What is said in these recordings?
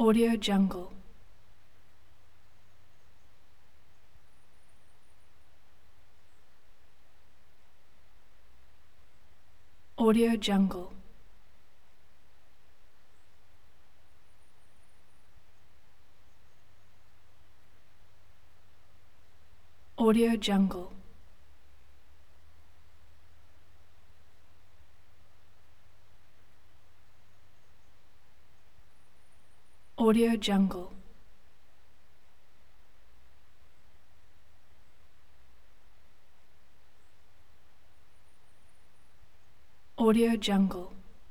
Audio Jungle. Audio Jungle. Audio Jungle. Audio Jungle. Audio Jungle.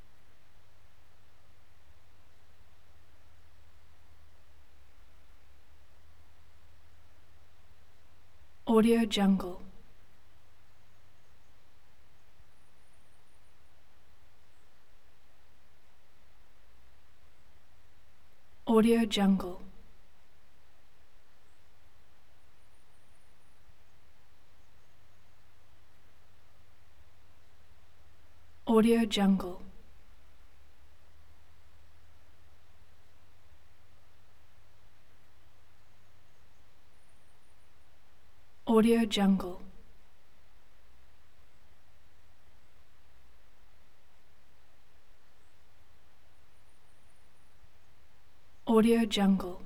Audio Jungle. Audio Jungle. Audio Jungle. Audio Jungle. Audio Jungle.